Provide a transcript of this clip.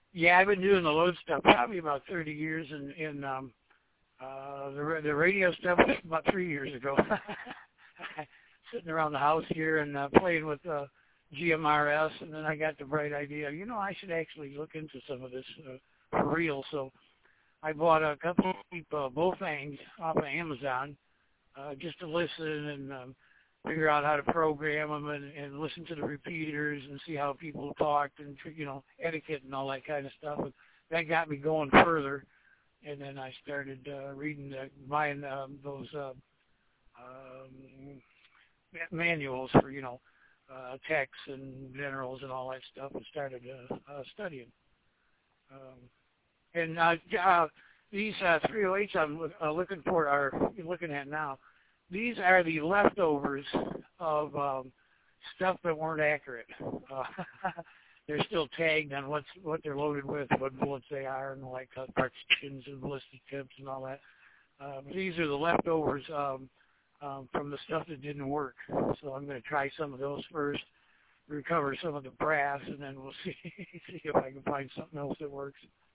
Yeah, I've been doing the load stuff probably about 30 years, and the radio stuff was about 3 years ago. Sitting around the house here and playing with GMRS, and then I got the bright idea, I should actually look into some of this for real. So I bought a couple of cheap Bofangs off of Amazon just to listen and figure out how to program them and listen to the repeaters and see how people talked and, etiquette and all that kind of stuff. And that got me going further. And then I started buying those manuals for, techs and generals and all that stuff, and started studying. These 308s I'm looking at now, these are the leftovers of stuff that weren't accurate. They're still tagged on what they're loaded with, what bullets they are, and like partitions and ballistic tips and all that. But these are the leftovers from the stuff that didn't work. So I'm going to try some of those first, recover some of the brass, and then we'll see if I can find something else that works.